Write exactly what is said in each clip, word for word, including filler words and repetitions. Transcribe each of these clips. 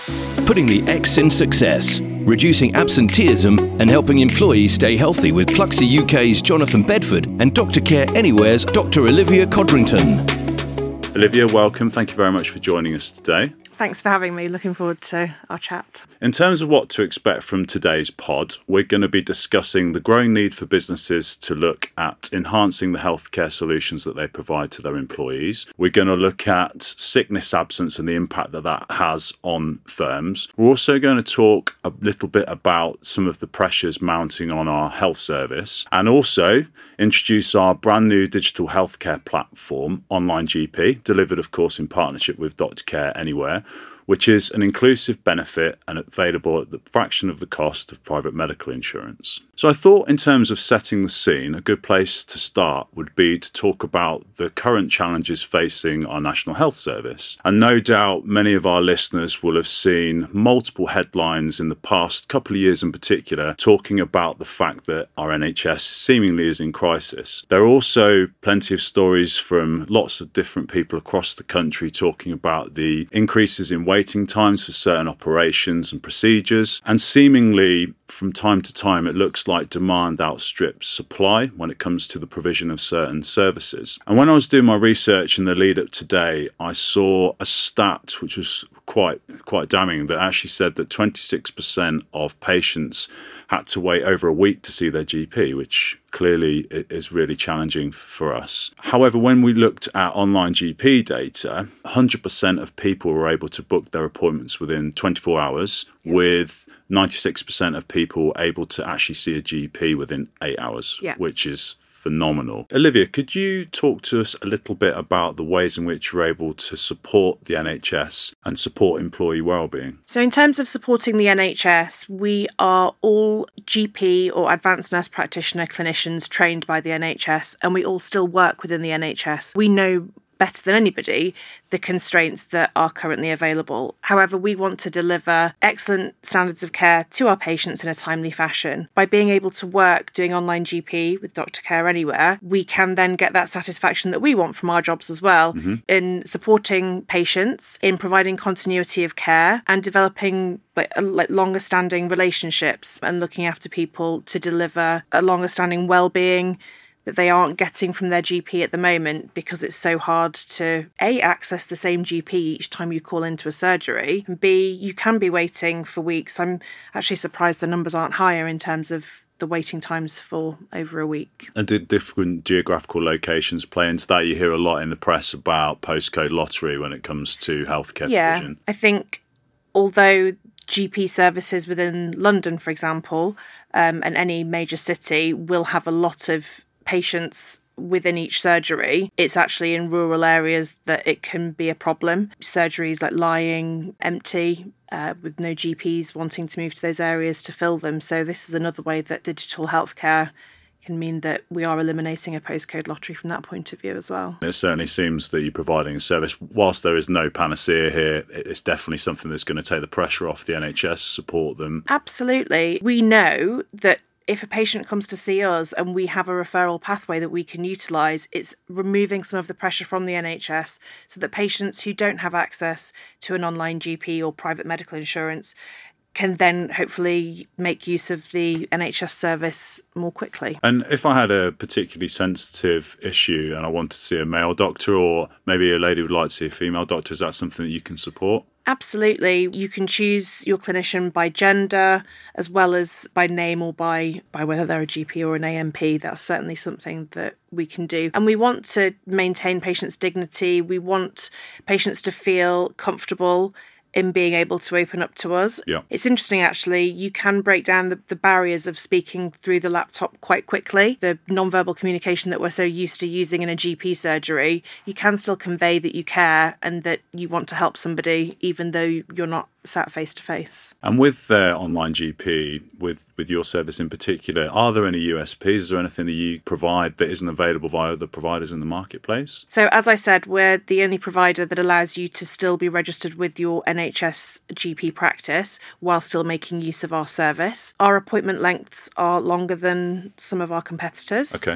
Putting the X in success, reducing absenteeism and helping employees stay healthy with Pluxee U K's Jonathan Bedford and Doctor Care Anywhere's Doctor Olivia Codrington. Olivia, welcome. Thank you very much for joining us today. Thanks for having me. Looking forward to our chat. In terms of what to expect from today's pod, we're going to be discussing the growing need for businesses to look at enhancing the healthcare solutions that they provide to their employees. We're going to look at sickness absence and the impact that that has on firms. We're also going to talk a little bit about some of the pressures mounting on our health service, and also introduce our brand new digital healthcare platform, Online G P, delivered, of course, in partnership with Doctor Care Anywhere, which is an inclusive benefit and available at the fraction of the cost of private medical insurance. So I thought, in terms of setting the scene, a good place to start would be to talk about the current challenges facing our National Health Service. And no doubt many of our listeners will have seen multiple headlines in the past couple of years in particular talking about the fact that our N H S seemingly is in crisis. There are also plenty of stories from lots of different people across the country talking about the increases in waiting times for certain operations and procedures, and seemingly from time to time it looks like demand outstrips supply when it comes to the provision of certain services. And when I was doing my research in the lead up today, I saw a stat which was quite quite damning, that actually said that twenty-six percent of patients had to wait over a week to see their G P, which clearly is really challenging for us. However, when we looked at online G P data, one hundred percent of people were able to book their appointments within twenty-four hours, yeah. with ninety-six percent of people able to actually see a G P within eight hours, yeah. which is phenomenal. Olivia, could you talk to us a little bit about the ways in which you're able to support the N H S and support employee wellbeing? So in terms of supporting the N H S, we are all G P or advanced nurse practitioner clinicians trained by the N H S, and we all still work within the N H S. We know better than anybody the constraints that are currently available. However, we want to deliver excellent standards of care to our patients in a timely fashion. By being able to work doing online G P with Doctor Care Anywhere, we can then get that satisfaction that we want from our jobs as well, mm-hmm. in supporting patients, in providing continuity of care, and developing like, like longer standing relationships and looking after people to deliver a longer standing well-being that they aren't getting from their G P at the moment, because it's so hard to A, access the same G P each time you call into a surgery, and B, you can be waiting for weeks. I'm actually surprised the numbers aren't higher in terms of the waiting times for over a week. And did different geographical locations play into that? You hear a lot in the press about postcode lottery when it comes to healthcare yeah, provision. I think although G P services within London, for example, um, and any major city will have a lot of patients within each surgery, it's actually in rural areas that it can be a problem. Surgeries like lying empty, uh, with no G Ps wanting to move to those areas to fill them. So this is another way that digital healthcare can mean that we are eliminating a postcode lottery from that point of view as well. It certainly seems that you're providing a service. Whilst there is no panacea here, it's definitely something that's going to take the pressure off the N H S, support them. Absolutely. We know that if a patient comes to see us and we have a referral pathway that we can utilise, it's removing some of the pressure from the N H S so that patients who don't have access to an online G P or private medical insurance can then hopefully make use of the N H S service more quickly. And if I had a particularly sensitive issue and I wanted to see a male doctor, or maybe a lady would like to see a female doctor, is that something that you can support? Absolutely. You can choose your clinician by gender as well as by name, or by, by whether they're a G P or an A M P. That's certainly something that we can do. And we want to maintain patients' dignity. We want patients to feel comfortable in being able to open up to us. Yeah. It's interesting, actually. You can break down the, the barriers of speaking through the laptop quite quickly. The non-verbal communication that we're so used to using in a G P surgery, you can still convey that you care and that you want to help somebody, even though you're not sat face to face. And with uh, online G P, with, with your service in particular, are there any U S Ps? Is there anything that you provide that isn't available via the providers in the marketplace? So as I said, we're the only provider that allows you to still be registered with your N H S G P practice while still making use of our service. Our appointment lengths are longer than some of our competitors. Okay.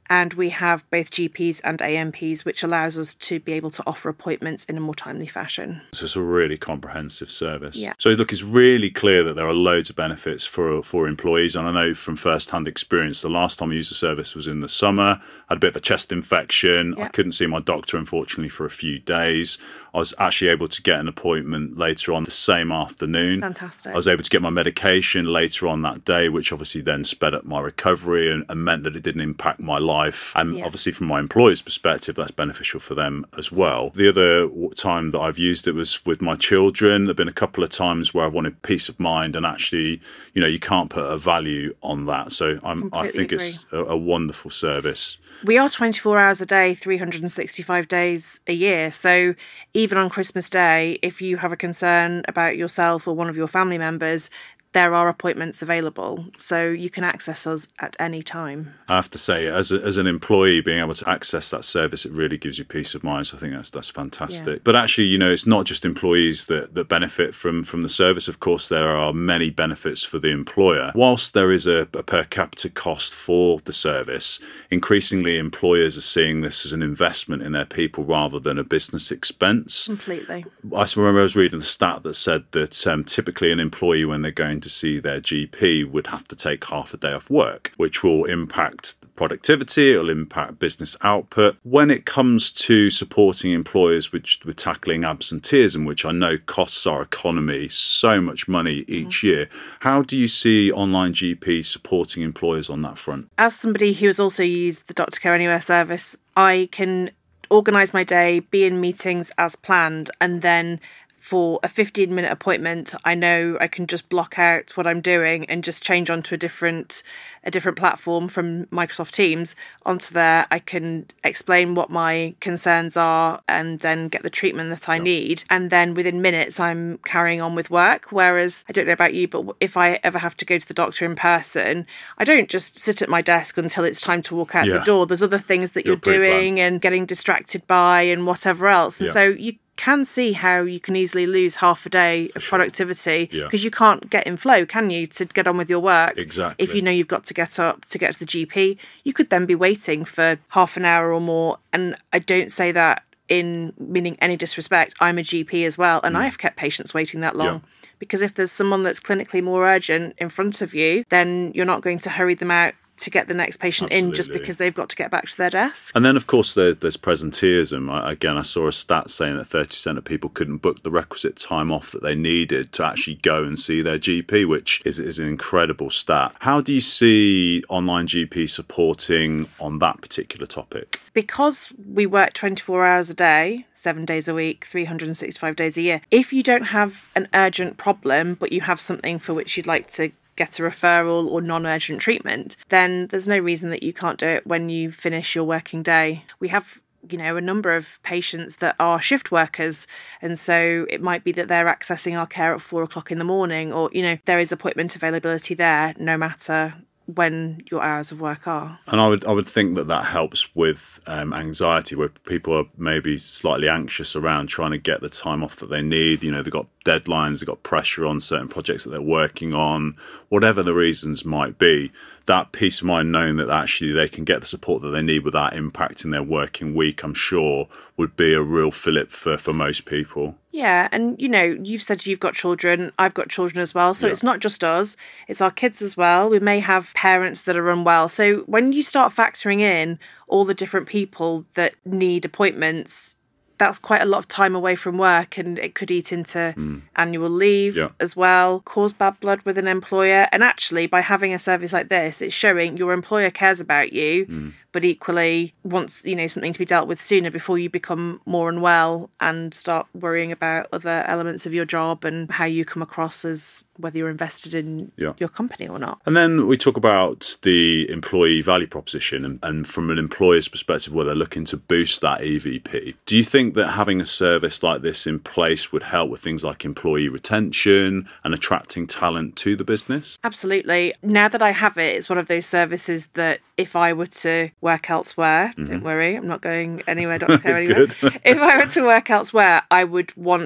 And we have both G Ps and A M Ps, which allows us to be able to offer appointments in a more timely fashion. So it's a really comprehensive service. Yeah. So look, it's really clear that there are loads of benefits for for employees. And I know from first-hand experience, the last time I used the service was in the summer. I had a bit of a chest infection. Yeah. I couldn't see my doctor, unfortunately, for a few days. I was actually able to get an appointment later on the same afternoon. Fantastic. I was able to get my medication later on that day, which obviously then sped up my recovery and, and meant that it didn't impact my life. And yeah. obviously from my employer's perspective, that's beneficial for them as well. The other time that I've used it was with my children. There have been a couple of times where I wanted peace of mind, and actually, you know, you can't put a value on that. So I'm, I think agree. it's a, a wonderful service. We are twenty-four hours a day, three hundred sixty-five days a year. So even on Christmas Day, if you have a concern about yourself or one of your family members, there are appointments available, so you can access us at any time. I have to say, as a, as an employee, being able to access that service, it really gives you peace of mind. So I think that's that's fantastic. Yeah. But actually, you know, it's not just employees that, that benefit from, from the service. Of course, there are many benefits for the employer. Whilst there is a, a per capita cost for the service, increasingly employers are seeing this as an investment in their people rather than a business expense. Completely. I remember I was reading the stat that said that um, typically an employee, when they're going to see their G P, would have to take half a day off work, which will impact productivity, it'll impact business output. When it comes to supporting employers with, with tackling absenteeism, which I know costs our economy so much money each mm-hmm. year, how do you see Online G P supporting employers on that front? As somebody who has also used the Doctor Care Anywhere service, I can organise my day, be in meetings as planned, and then for a fifteen minute appointment, I know I can just block out what I'm doing and just change onto a different a different platform from Microsoft Teams onto there. I can explain what my concerns are and then get the treatment that I yeah. need. And then within minutes, I'm carrying on with work. Whereas, I don't know about you, but if I ever have to go to the doctor in person, I don't just sit at my desk until it's time to walk out yeah. the door. There's other things that you're, you're doing and getting distracted by and whatever else. And yeah. so you can see how you can easily lose half a day of sure. productivity because yeah. you can't get in flow, can you, to get on with your work? Exactly. If you know you've got to get up to get to the G P, you could then be waiting for half an hour or more. And I don't say that in meaning any disrespect. I'm a G P as well, and mm. I have kept patients waiting that long. Yeah. Because if there's someone that's clinically more urgent in front of you, then you're not going to hurry them out to get the next patient Absolutely. in just because they've got to get back to their desk. And then, of course, there, there's presenteeism. I, again, I saw a stat saying that thirty percent of people couldn't book the requisite time off that they needed to actually go and see their G P, which is, is an incredible stat. How do you see Online G P supporting on that particular topic? Because we work twenty-four hours a day, seven days a week, three hundred sixty-five days a year, if you don't have an urgent problem, but you have something for which you'd like to get a referral or non-urgent treatment, then there's no reason that you can't do it when you finish your working day. We have, you know, a number of patients that are shift workers, and so it might be that they're accessing our care at four o'clock in the morning, or, you know, there is appointment availability there no matter when your hours of work are. And I would I would think that that helps with um, anxiety, where people are maybe slightly anxious around trying to get the time off that they need. You know, they've got deadlines, they've got pressure on certain projects that they're working on, whatever the reasons might be. That peace of mind knowing that actually they can get the support that they need without impacting their working week, I'm sure, would be a real fillip for, for most people. Yeah, and, you know, you've said you've got children, I've got children as well, so yeah. it's not just us, it's our kids as well. We may have parents that are unwell. So when you start factoring in all the different people that need appointments, that's quite a lot of time away from work, and it could eat into mm. annual leave yeah. as well, cause bad blood with an employer. And actually, by having a service like this, it's showing your employer cares about you, mm. but equally wants, you know, something to be dealt with sooner before you become more unwell and start worrying about other elements of your job and how you come across as whether you're invested in yeah. your company or not. And then we talk about the employee value proposition, and, and from an employer's perspective, where they're looking to boost that E V P. Do you think that having a service like this in place would help with things like employee retention and attracting talent to the business? Absolutely. Now that I have it, it's one of those services that if I were to work elsewhere, mm-hmm. don't worry, I'm not going anywhere, Doctor Care anywhere. If I were to work elsewhere, I would want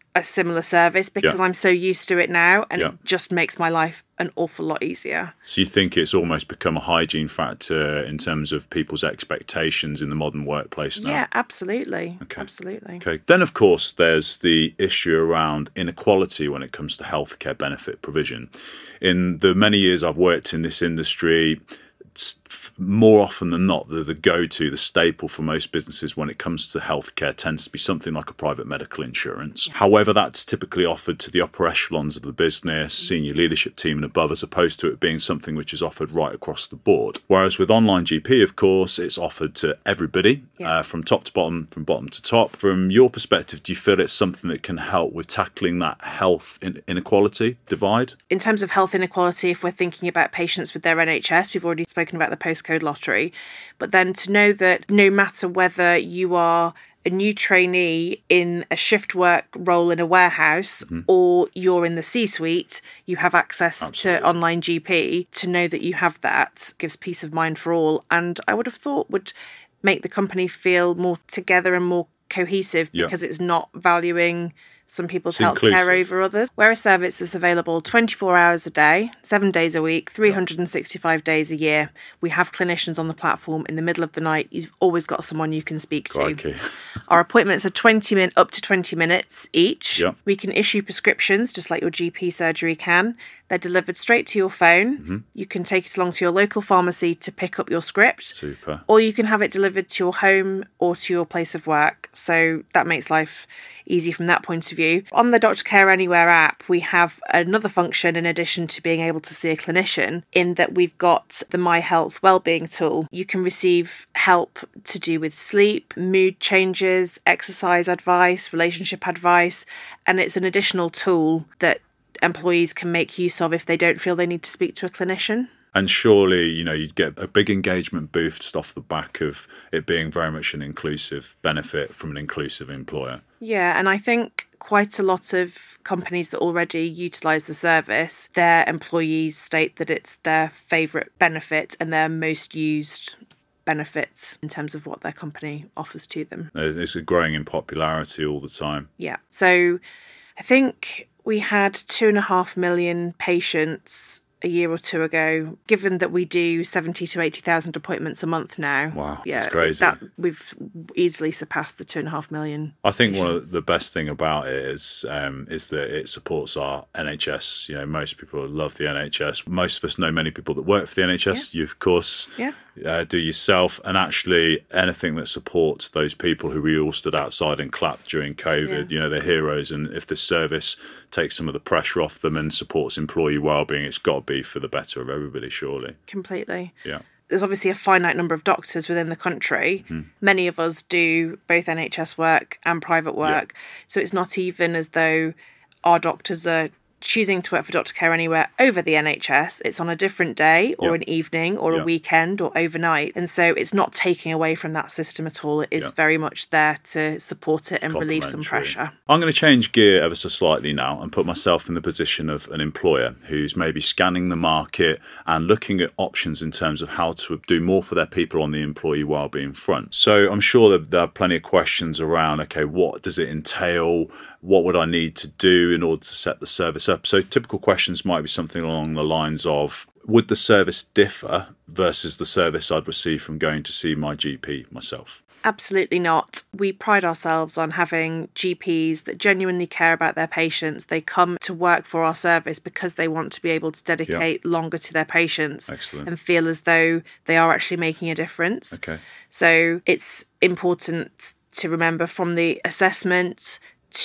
a similar service because Yeah. I'm so used to it now, and Yeah. it just makes my life an awful lot easier. So you think it's almost become a hygiene factor in terms of people's expectations in the modern workplace now? Yeah, absolutely. Okay. Absolutely. Okay. Then, of course, there's the issue around inequality when it comes to healthcare benefit provision. In the many years I've worked in this industry, it's more often than not, the, the go-to, the staple for most businesses when it comes to healthcare tends to be something like a private medical insurance. Yeah. However, that's typically offered to the upper echelons of the business, senior leadership team and above, as opposed to it being something which is offered right across the board. Whereas with Online G P, of course, it's offered to everybody, yeah. uh, from top to bottom, from bottom to top. From your perspective, do you feel it's something that can help with tackling that health in- inequality divide? In terms of health inequality, if we're thinking about patients with their N H S, we've already spoken about the postcode lottery, but then to know that no matter whether you are a new trainee in a shift work role in a warehouse mm-hmm. or you're in the C-suite, you have access Absolutely. To Online G P. To know that you have that gives peace of mind for all, and I would have thought would make the company feel more together and more cohesive yep. because it's not valuing some people's healthcare over others. Where a service is available twenty-four hours a day, seven days a week, three hundred sixty-five days a year. We have clinicians on the platform in the middle of the night. You've always got someone you can speak to. Crikey. Our appointments are twenty min up to twenty minutes each. Yep. We can issue prescriptions just like your G P surgery can. They're delivered straight to your phone. Mm-hmm. You can take it along to your local pharmacy to pick up your script. Super. Or you can have it delivered to your home or to your place of work. So that makes life easy from that point of view. On the Doctor Care Anywhere app, we have another function in addition to being able to see a clinician, in that we've got the My Health Wellbeing tool. You can receive help to do with sleep, mood changes, exercise advice, relationship advice, and it's an additional tool that employees can make use of if they don't feel they need to speak to a clinician. And surely, you know, you'd get a big engagement boost off the back of it being very much an inclusive benefit from an inclusive employer. Yeah, and I think quite a lot of companies that already utilise the service, their employees state that it's their favourite benefit and their most used benefits in terms of what their company offers to them. It's growing in popularity all the time. Yeah. So I think we had two and a half million patients a year or two ago, given that we do seventy to eighty thousand appointments a month now. Wow, yeah, that's crazy. That, we've easily surpassed the two and a half million. I think patients. One of the best thing about it is um, is that it supports our N H S. You know, most people love the N H S. Most of us know many people that work for the N H S. Yeah. You, of course, yeah. uh, do yourself. And actually, anything that supports those people who we all stood outside and clapped during COVID, yeah. you know, they're heroes. And if this service takes some of the pressure off them and supports employee wellbeing, it's got to be for the better of everybody, surely. Completely. Yeah. There's obviously a finite number of doctors within the country. Mm. Many of us do both N H S work and private work. Yeah. So it's not even as though our doctors are choosing to work for Doctor Care Anywhere over the N H S. It's on a different day or yep. an evening or yep. a weekend or overnight. And so it's not taking away from that system at all. It is yep. very much there to support it and relieve some pressure. I'm going to change gear ever so slightly now and put myself in the position of an employer who's maybe scanning the market and looking at options in terms of how to do more for their people on the employee wellbeing front. So I'm sure that there are plenty of questions around, okay, what does it entail? What would I need to do in order to set the service up? So typical questions might be something along the lines of, would the service differ versus the service I'd receive from going to see my G P myself? Absolutely not. We pride ourselves on having G Ps that genuinely care about their patients. They come to work for our service because they want to be able to dedicate yeah. longer to their patients. Excellent. And feel as though they are actually making a difference. Okay. So it's important to remember, from the assessment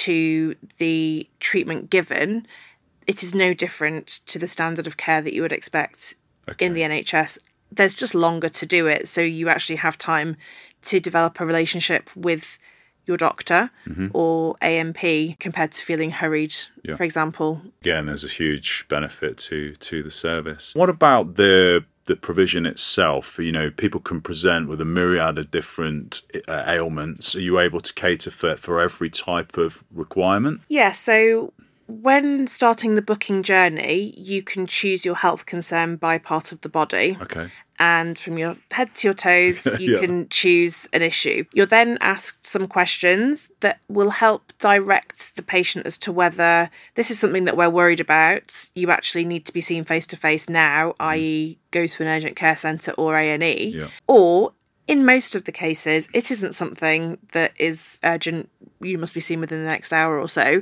to the treatment given, it is no different to the standard of care that you would expect okay. in the N H S. There's just longer to do it, so you actually have time to develop a relationship with your doctor mm-hmm. or A M P compared to feeling hurried, yeah. for example. Again, there's a huge benefit to to the service. What about the the provision itself? You know, people can present with a myriad of different uh, ailments. Are you able to cater for, for every type of requirement? Yeah, so when starting the booking journey, you can choose your health concern by part of the body. Okay. and from your head to your toes, you Yeah. can choose an issue. You're then asked some questions that will help direct the patient as to whether this is something that we're worried about. You actually need to be seen face to face now, that is go to an urgent care centre or A and E, Yeah. or in most of the cases, it isn't something that is urgent. You must be seen within the next hour or so.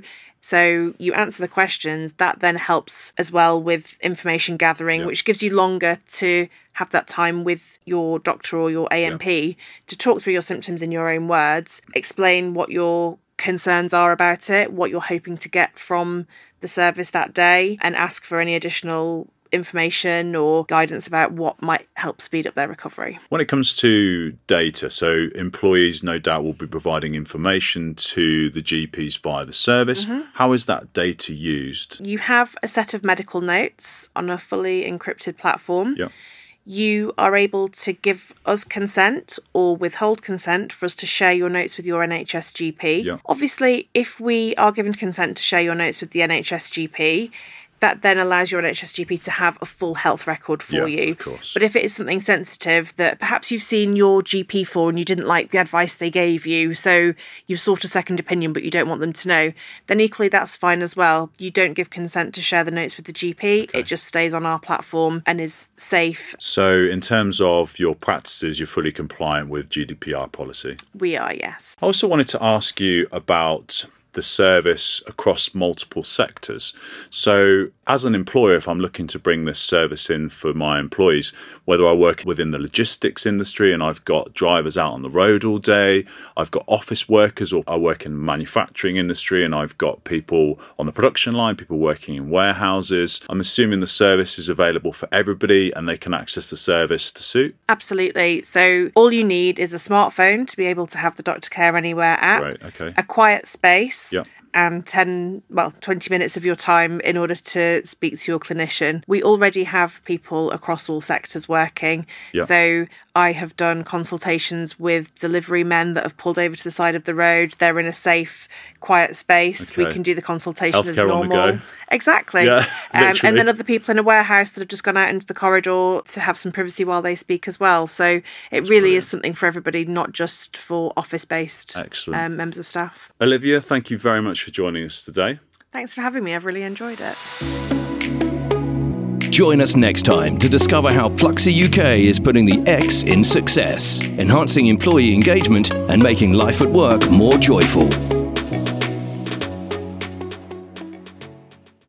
So you answer the questions. That then helps as well with information gathering, Yeah. which gives you longer to have that time with your doctor or your A M P to talk through your symptoms in your own words, explain what your concerns are about it, what you're hoping to get from the service that day, and ask for any additional information or guidance about what might help speed up their recovery. When it comes to data, so employees no doubt will be providing information to the G Ps via the service. Mm-hmm. How is that data used? You have a set of medical notes on a fully encrypted platform. Yeah. You are able to give us consent or withhold consent for us to share your notes with your N H S G P. Yeah. Obviously, if we are given consent to share your notes with the N H S G P, that then allows your N H S G P to have a full health record for Yeah, you. of course. But if it is something sensitive that perhaps you've seen your G P for and you didn't like the advice they gave you, so you've sought a second opinion but you don't want them to know, then equally that's fine as well. You don't give consent to share the notes with the G P. Okay. It just stays on our platform and is safe. So in terms of your practices, you're fully compliant with G D P R policy. We are, yes. I also wanted to ask you about the service across multiple sectors. So as an employer, if I'm looking to bring this service in for my employees, whether I work within the logistics industry and I've got drivers out on the road all day, I've got office workers, or I work in the manufacturing industry and I've got people on the production line, people working in warehouses, I'm assuming the service is available for everybody and they can access the service to suit? Absolutely. So all you need is a smartphone to be able to have the Doctor Care Anywhere app, Right, okay. a quiet space, Yeah. and ten, well, twenty minutes of your time in order to speak to your clinician. We already have people across all sectors working. Yeah. So I have done consultations with delivery men that have pulled over to the side of the road. They're in a safe, quiet space. We Okay. can do the consultation as Healthcare on the normal. go. Exactly. Yeah, um, literally. and then other people in a warehouse that have just gone out into the corridor to have some privacy while they speak as well. So it really brilliant. is something for everybody, not just for office-based Excellent. um, members of staff. Olivia, thank you very much for joining us today. Thanks for having me. I've really enjoyed it. Join us next time to discover how Pluxee U K is putting the X in success, enhancing employee engagement and making life at work more joyful.